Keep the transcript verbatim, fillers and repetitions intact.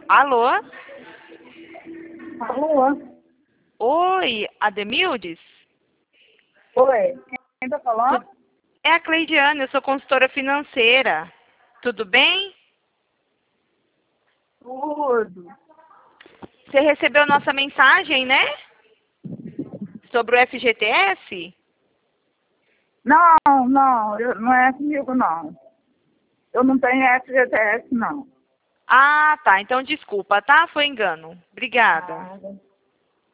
Alô? Alô? Oi, Ademildes? Oi, quem tá falando? Tu- É a Cleidiane, eu sou consultora financeira. Tudo bem? Tudo. Você recebeu nossa mensagem, né? Sobre o F G T S? Não, não, eu- não é comigo, não. Eu não tenho F G T S, não. Ah, tá. Então desculpa, tá? Foi engano. Obrigada. Nada.